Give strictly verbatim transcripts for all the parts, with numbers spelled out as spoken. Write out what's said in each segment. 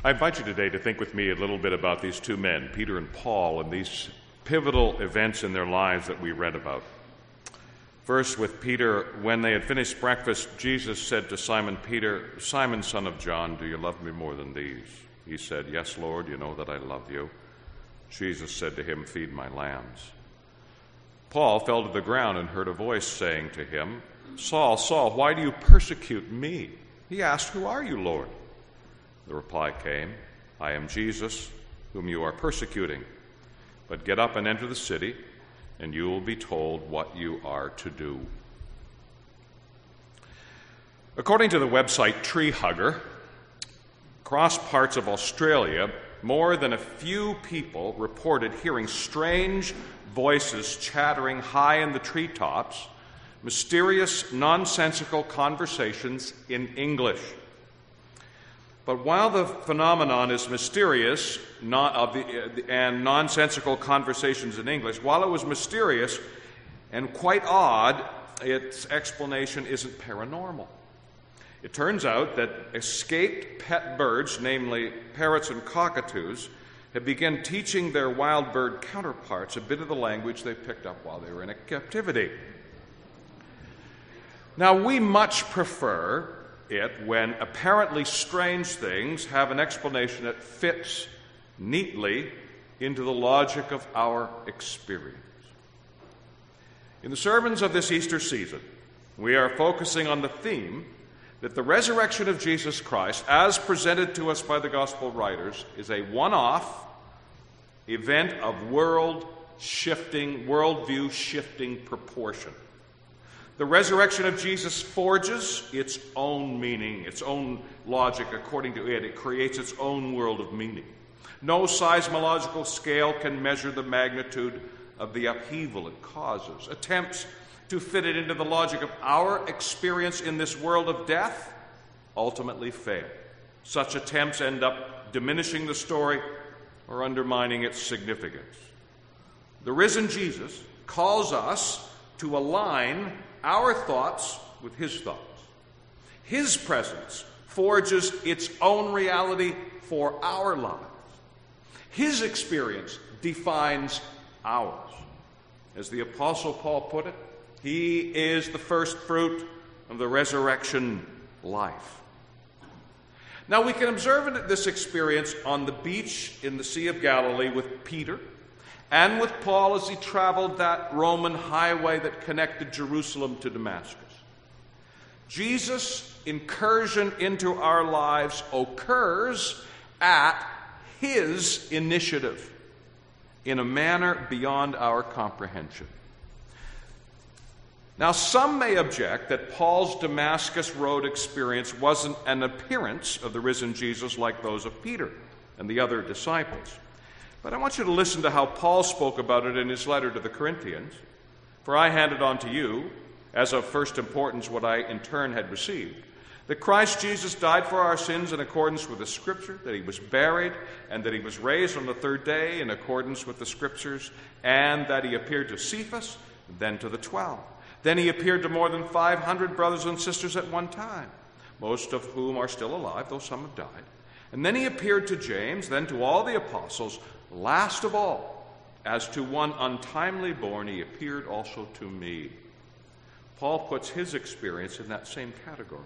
I invite you today to think with me a little bit about these two men, Peter and Paul, and these pivotal events in their lives that we read about. First, with Peter, when they had finished breakfast, Jesus said to Simon Peter, "Simon, son of John, do you love me more than these?" He said, "Yes, Lord, you know that I love you." Jesus said to him, "Feed my lambs." Paul fell to the ground and heard a voice saying to him, "Saul, Saul, why do you persecute me?" He asked, "Who are you, Lord?" The reply came, "I am Jesus, whom you are persecuting. But get up and enter the city, and you will be told what you are to do." According to the website Tree Hugger, across parts of Australia, more than a few people reported hearing strange voices chattering high in the treetops, mysterious, nonsensical conversations in English. But while the phenomenon is mysterious not of the, uh, and nonsensical conversations in English, while it was mysterious and quite odd, its explanation isn't paranormal. It turns out that escaped pet birds, namely parrots and cockatoos, have begun teaching their wild bird counterparts a bit of the language they picked up while they were in a captivity. Now, we much prefer it when apparently strange things have an explanation that fits neatly into the logic of our experience. In the sermons of this Easter season, we are focusing on the theme that the resurrection of Jesus Christ, as presented to us by the gospel writers, is a one-off event of world-shifting, worldview-shifting proportion. The resurrection of Jesus forges its own meaning, its own logic. According to it, it creates its own world of meaning. No seismological scale can measure the magnitude of the upheaval it causes. Attempts to fit it into the logic of our experience in this world of death ultimately fail. Such attempts end up diminishing the story or undermining its significance. The risen Jesus calls us to align our thoughts with his thoughts. His presence forges its own reality for our lives. His experience defines ours. As the Apostle Paul put it, he is the first fruit of the resurrection life. Now, we can observe this experience on the beach in the Sea of Galilee with Peter and with Paul as he traveled that Roman highway that connected Jerusalem to Damascus. Jesus' incursion into our lives occurs at his initiative in a manner beyond our comprehension. Now, some may object that Paul's Damascus Road experience wasn't an appearance of the risen Jesus like those of Peter and the other disciples. But I want you to listen to how Paul spoke about it in his letter to the Corinthians. "For I handed on to you, as of first importance, what I in turn had received, that Christ Jesus died for our sins in accordance with the Scripture, that he was buried, and that he was raised on the third day in accordance with the Scriptures, and that he appeared to Cephas, then to the twelve. Then he appeared to more than five hundred brothers and sisters at one time, most of whom are still alive, though some have died. And then he appeared to James, then to all the apostles. Last of all, as to one untimely born, he appeared also to me." Paul puts his experience in that same category.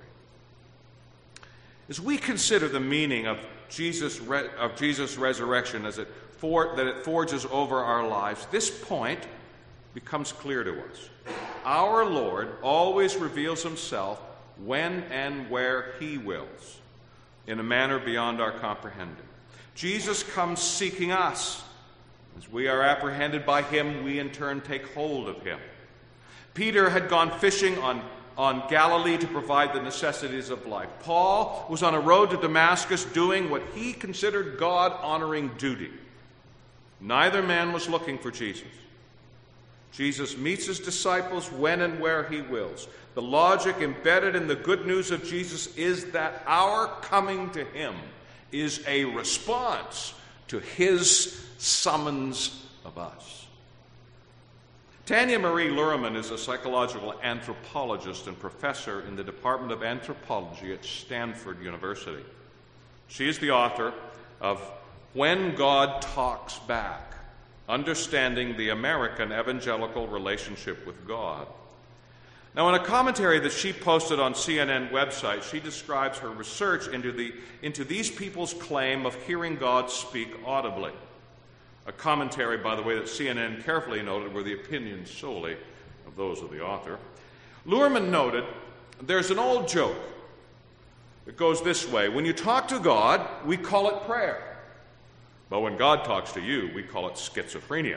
As we consider the meaning of Jesus' re- of Jesus' resurrection as it for, that it forges over our lives, this point becomes clear to us. Our Lord always reveals himself when and where he wills, in a manner beyond our comprehending. Jesus comes seeking us. As we are apprehended by him, we in turn take hold of him. Peter had gone fishing on, on Galilee to provide the necessities of life. Paul was on a road to Damascus doing what he considered God-honoring duty. Neither man was looking for Jesus. Jesus meets his disciples when and where he wills. The logic embedded in the good news of Jesus is that our coming to him is a response to his summons of us. Tanya Marie Luhrmann is a psychological anthropologist and professor in the Department of Anthropology at Stanford University. She is the author of When God Talks Back, Understanding the American Evangelical Relationship with God. Now, in a commentary that she posted on C N N website, she describes her research into, the, into these people's claim of hearing God speak audibly. A commentary, by the way, that C N N carefully noted were the opinions solely of those of the author. Luhrmann noted, there's an old joke. It goes this way: when you talk to God, we call it prayer. But when God talks to you, we call it schizophrenia.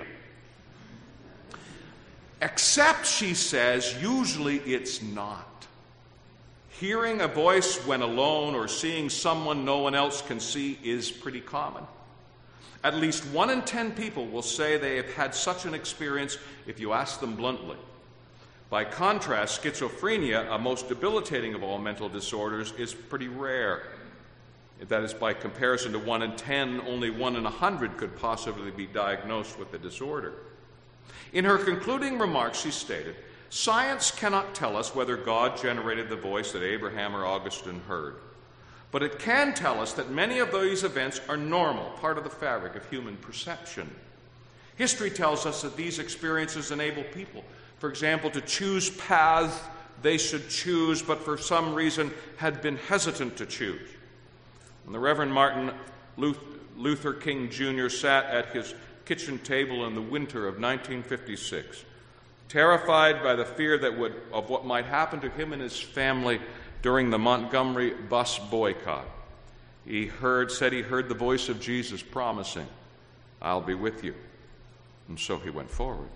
Except, she says, usually it's not. Hearing a voice when alone or seeing someone no one else can see is pretty common. At least one in ten people will say they have had such an experience if you ask them bluntly. By contrast, schizophrenia, a most debilitating of all mental disorders, is pretty rare. That is, by comparison to one in ten, only one in a hundred could possibly be diagnosed with the disorder. In her concluding remarks, she stated, science cannot tell us whether God generated the voice that Abraham or Augustine heard, but it can tell us that many of these events are normal, part of the fabric of human perception. History tells us that these experiences enable people, for example, to choose paths they should choose, but for some reason had been hesitant to choose. When the Reverend Martin Luther King Junior sat at his kitchen table in the winter of nineteen fifty-six, terrified by the fear that would, of what might happen to him and his family during the Montgomery bus boycott, he heard, said he heard the voice of Jesus promising, I'll be with you. And so he went forward.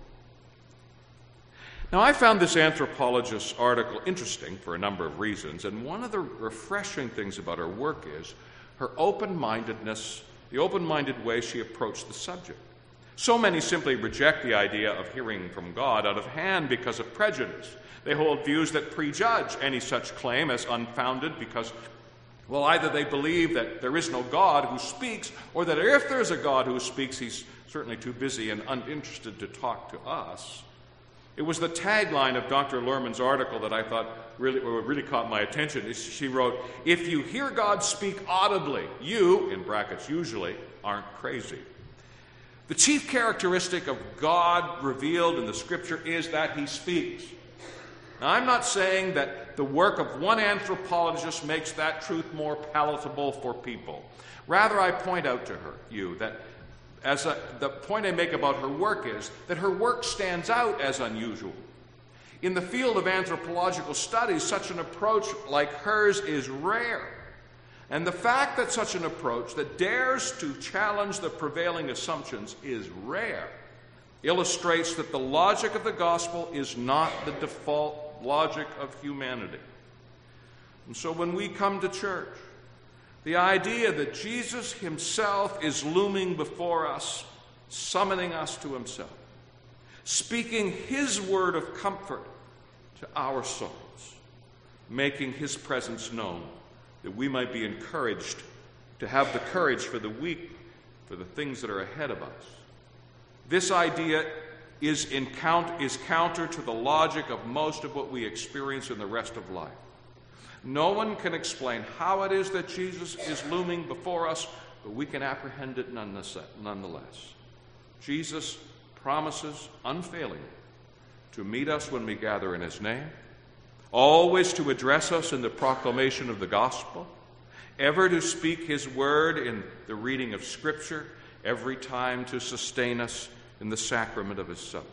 Now, I found this anthropologist's article interesting for a number of reasons, and one of the refreshing things about her work is her open-mindedness, the open-minded way she approached the subject. So many simply reject the idea of hearing from God out of hand because of prejudice. They hold views that prejudge any such claim as unfounded because, well, either they believe that there is no God who speaks, or that if there's a God who speaks, he's certainly too busy and uninterested to talk to us. It was the tagline of Doctor Luhrmann's article that I thought really, really caught my attention. She wrote, if you hear God speak audibly, you, in brackets usually, aren't crazy. The chief characteristic of God revealed in the Scripture is that he speaks. Now, I'm not saying that the work of one anthropologist makes that truth more palatable for people. Rather, I point out to her, you, that as a, the point I make about her work is that her work stands out as unusual. In the field of anthropological studies, such an approach like hers is rare. And the fact that such an approach that dares to challenge the prevailing assumptions is rare illustrates that the logic of the gospel is not the default logic of humanity. And so when we come to church, the idea that Jesus himself is looming before us, summoning us to himself, speaking his word of comfort to our souls, making his presence known, that we might be encouraged to have the courage for the weak, for the things that are ahead of us. This idea is, in count, is counter to the logic of most of what we experience in the rest of life. No one can explain how it is that Jesus is looming before us, but we can apprehend it nonetheless. Jesus promises unfailingly to meet us when we gather in his name, always to address us in the proclamation of the gospel, ever to speak his word in the reading of Scripture, every time to sustain us in the sacrament of his supper.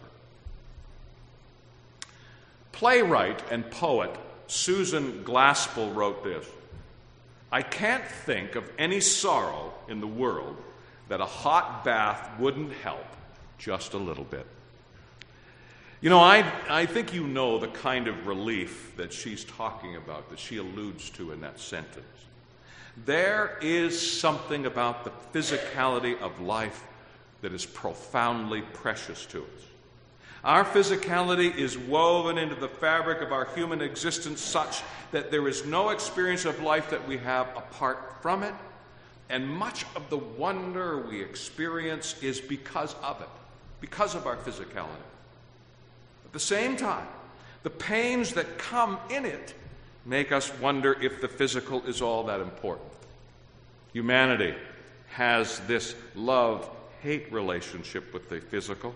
Playwright and poet Susan Glaspell wrote this: I can't think of any sorrow in the world that a hot bath wouldn't help just a little bit. You know, I, I think you know the kind of relief that she's talking about, that she alludes to in that sentence. There is something about the physicality of life that is profoundly precious to us. Our physicality is woven into the fabric of our human existence such that there is no experience of life that we have apart from it, and much of the wonder we experience is because of it, because of our physicality. At the same time, the pains that come in it make us wonder if the physical is all that important. Humanity has this love-hate relationship with the physical.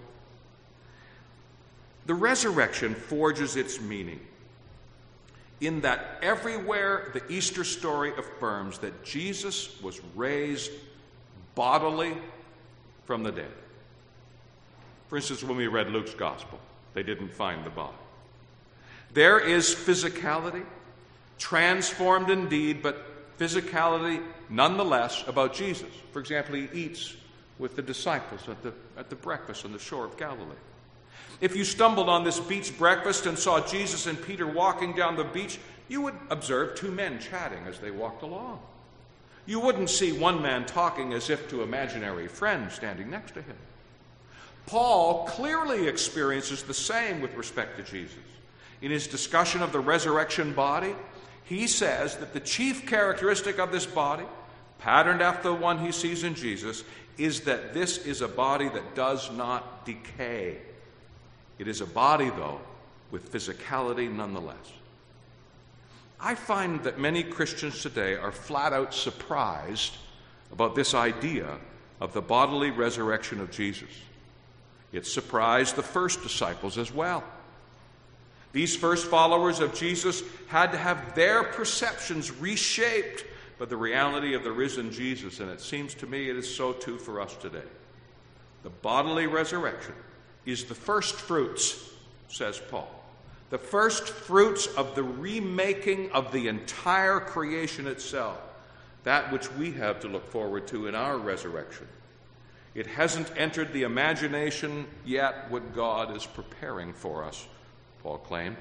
The resurrection forges its meaning in that everywhere the Easter story affirms that Jesus was raised bodily from the dead. For instance, when we read Luke's gospel, they didn't find the body. There is physicality, transformed indeed, but physicality nonetheless about Jesus. For example, he eats with the disciples at the, at the breakfast on the shore of Galilee. If you stumbled on this beach breakfast and saw Jesus and Peter walking down the beach, you would observe two men chatting as they walked along. You wouldn't see one man talking as if to imaginary friends standing next to him. Paul clearly experiences the same with respect to Jesus. In his discussion of the resurrection body, he says that the chief characteristic of this body, patterned after the one he sees in Jesus, is that this is a body that does not decay. It is a body, though, with physicality nonetheless. I find that many Christians today are flat out surprised about this idea of the bodily resurrection of Jesus. It surprised the first disciples as well. These first followers of Jesus had to have their perceptions reshaped by the reality of the risen Jesus, and it seems to me it is so too for us today. The bodily resurrection is the first fruits, says Paul. The first fruits of the remaking of the entire creation itself, that which we have to look forward to in our resurrection. It hasn't entered the imagination yet what God is preparing for us, Paul claimed.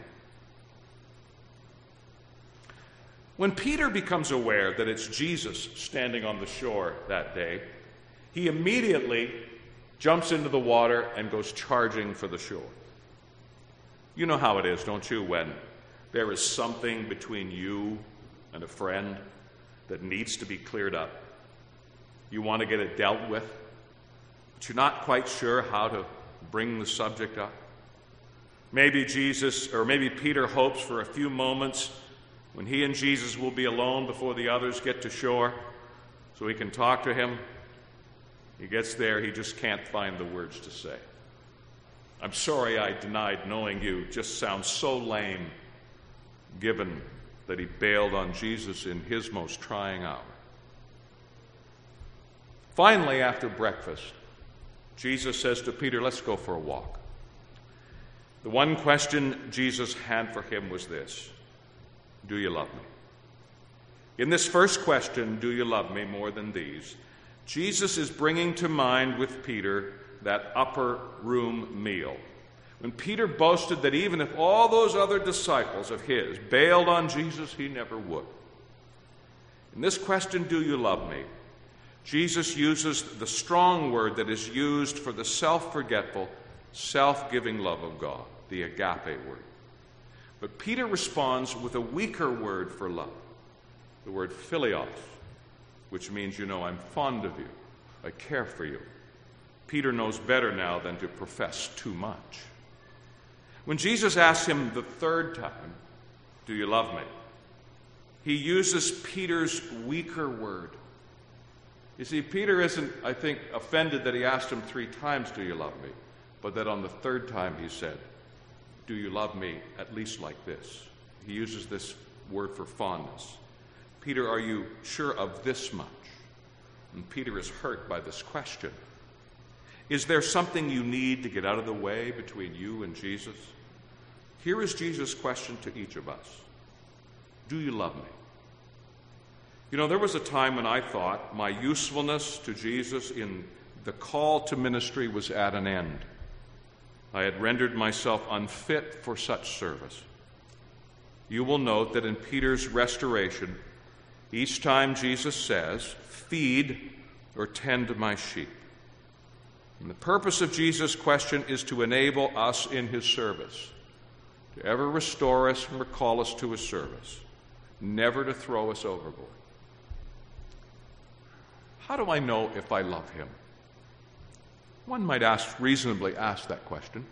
When Peter becomes aware that it's Jesus standing on the shore that day, he immediately jumps into the water and goes charging for the shore. You know how it is, don't you, when there is something between you and a friend that needs to be cleared up. You want to get it dealt with, but you're not quite sure how to bring the subject up. Maybe Jesus, or maybe Peter hopes for a few moments when he and Jesus will be alone before the others get to shore so he can talk to him. He gets there, he just can't find the words to say. I'm sorry I denied knowing you just sounds so lame, given that he bailed on Jesus in his most trying hour. Finally, after breakfast, Jesus says to Peter, let's go for a walk. The one question Jesus had for him was this: do you love me? In this first question, do you love me, more than these, Jesus is bringing to mind with Peter that upper room meal. When Peter boasted that even if all those other disciples of his bailed on Jesus, he never would. In this question, do you love me? Jesus uses the strong word that is used for the self-forgetful, self-giving love of God, the agape word. But Peter responds with a weaker word for love, the word philios, which means, you know, I'm fond of you, I care for you. Peter knows better now than to profess too much. When Jesus asks him the third time, do you love me? He uses Peter's weaker word. You see, Peter isn't, I think, offended that he asked him three times, do you love me? But that on the third time he said, do you love me at least like this? He uses this word for fondness. Peter, are you sure of this much? And Peter is hurt by this question. Is there something you need to get out of the way between you and Jesus? Here is Jesus' question to each of us. Do you love me? You know, there was a time when I thought my usefulness to Jesus in the call to ministry was at an end. I had rendered myself unfit for such service. You will note that in Peter's restoration, each time Jesus says, feed or tend to my sheep. And the purpose of Jesus' question is to enable us in his service, to ever restore us and recall us to his service, never to throw us overboard. How do I know if I love him? One might ask, reasonably ask that question.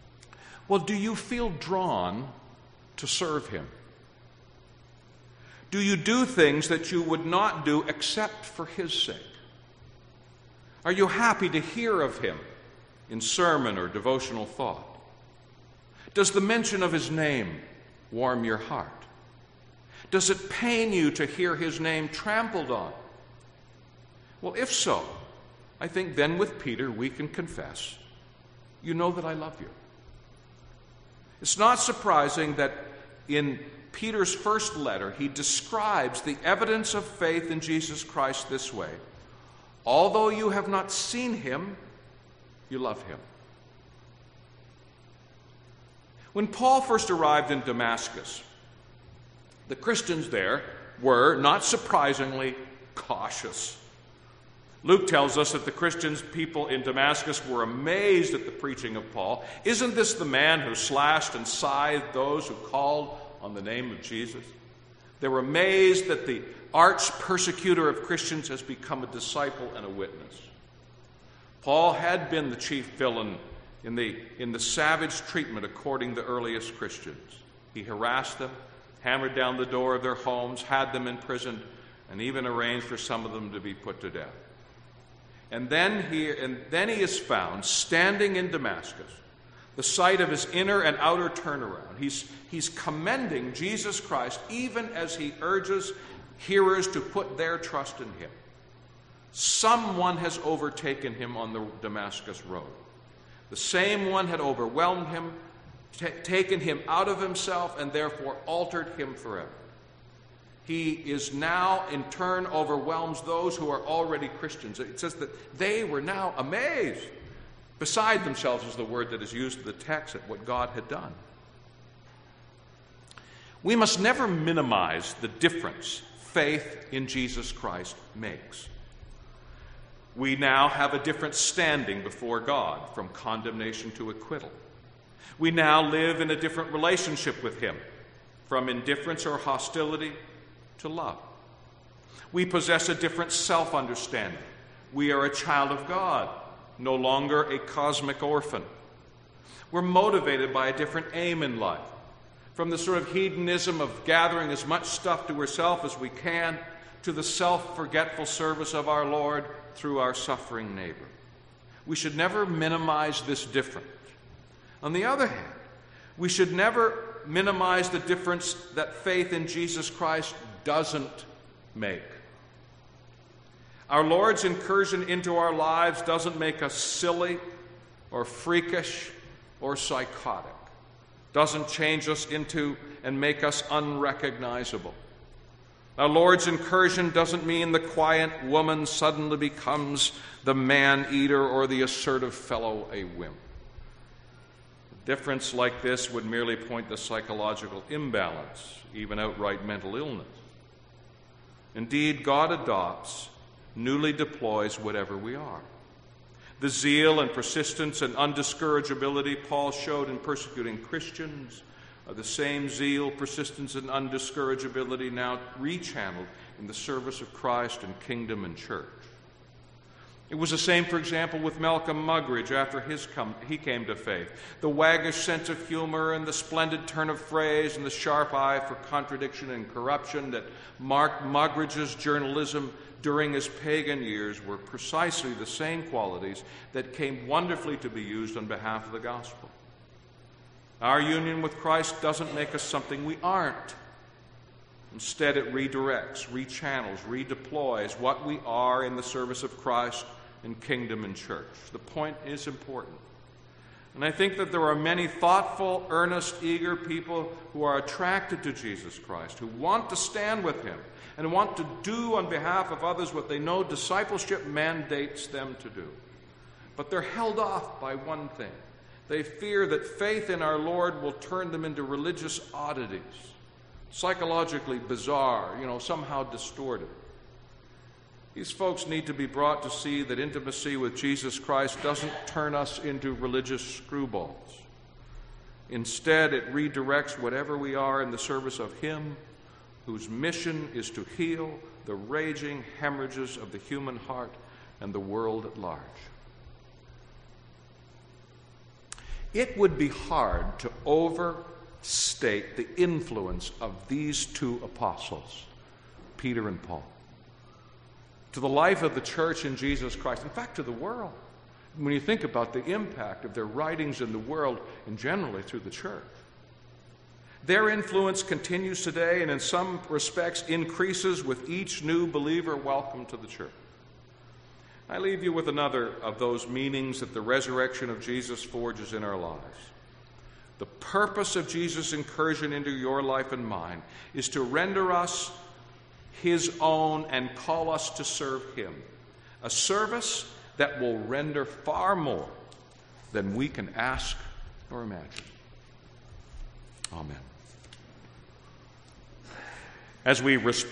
Well, do you feel drawn to serve him? Do you do things that you would not do except for his sake? Are you happy to hear of him in sermon or devotional thought? Does the mention of his name warm your heart? Does it pain you to hear his name trampled on? Well, if so, I think then with Peter we can confess, you know that I love you. It's not surprising that in Peter's first letter he describes the evidence of faith in Jesus Christ this way: although you have not seen him, you love him. When Paul first arrived in Damascus, the Christians there were, not surprisingly, cautious. Luke tells us that the Christians, people in Damascus, were amazed at the preaching of Paul. Isn't this the man who slashed and scythed those who called on the name of Jesus? They were amazed that the arch persecutor of Christians has become a disciple and a witness. Paul had been the chief villain in the, in the savage treatment according to the earliest Christians. He harassed them, hammered down the door of their homes, had them imprisoned, and even arranged for some of them to be put to death. And then he, and then he is found standing in Damascus, the site of his inner and outer turnaround. He's, he's commending Jesus Christ even as he urges hearers to put their trust in him. Someone has overtaken him on the Damascus road. The same one had overwhelmed him, t- taken him out of himself, and therefore altered him forever. He is now, in turn, overwhelms those who are already Christians. It says that they were now amazed. Beside themselves is the word that is used in the text at what God had done. We must never minimize the difference faith in Jesus Christ makes. We now have a different standing before God, from condemnation to acquittal. We now live in a different relationship with him, from indifference or hostility to love. We possess a different self-understanding. We are a child of God, no longer a cosmic orphan. We're motivated by a different aim in life, from the sort of hedonism of gathering as much stuff to ourselves as we can to the self-forgetful service of our Lord through our suffering neighbor. We should never minimize this difference. On the other hand, we should never minimize the difference that faith in Jesus Christ doesn't make. Our Lord's incursion into our lives doesn't make us silly or freakish or psychotic. Doesn't change us into and make us unrecognizable. Our Lord's incursion doesn't mean the quiet woman suddenly becomes the man-eater or the assertive fellow a wimp. A difference like this would merely point to psychological imbalance, even outright mental illness. Indeed, God adopts, newly deploys whatever we are. The zeal and persistence and undiscourageability Paul showed in persecuting Christians are the same zeal, persistence, and undiscourageability now rechanneled in the service of Christ and kingdom and church. It was the same, for example, with Malcolm Muggeridge after his come, he came to faith. The waggish sense of humor and the splendid turn of phrase and the sharp eye for contradiction and corruption that marked Muggeridge's journalism during his pagan years were precisely the same qualities that came wonderfully to be used on behalf of the gospel. Our union with Christ doesn't make us something we aren't. Instead, it redirects, rechannels, redeploys what we are in the service of Christ and kingdom and church. The point is important. And I think that there are many thoughtful, earnest, eager people who are attracted to Jesus Christ, who want to stand with him and want to do on behalf of others what they know discipleship mandates them to do. But they're held off by one thing. They fear that faith in our Lord will turn them into religious oddities, psychologically bizarre, you know, somehow distorted. These folks need to be brought to see that intimacy with Jesus Christ doesn't turn us into religious screwballs. Instead, it redirects whatever we are in the service of him whose mission is to heal the raging hemorrhages of the human heart and the world at large. It would be hard to overstate the influence of these two apostles Peter and Paul, to the life of the church in Jesus Christ, in fact, to the world. When you think about the impact of their writings in the world and generally through the church. Their influence continues today and in some respects increases with each new believer welcome to the church. I leave you with another of those meanings that the resurrection of Jesus forges in our lives. The purpose of Jesus' incursion into your life and mine is to render us His own and call us to serve Him, a service that will render far more than we can ask or imagine. Amen. As we respond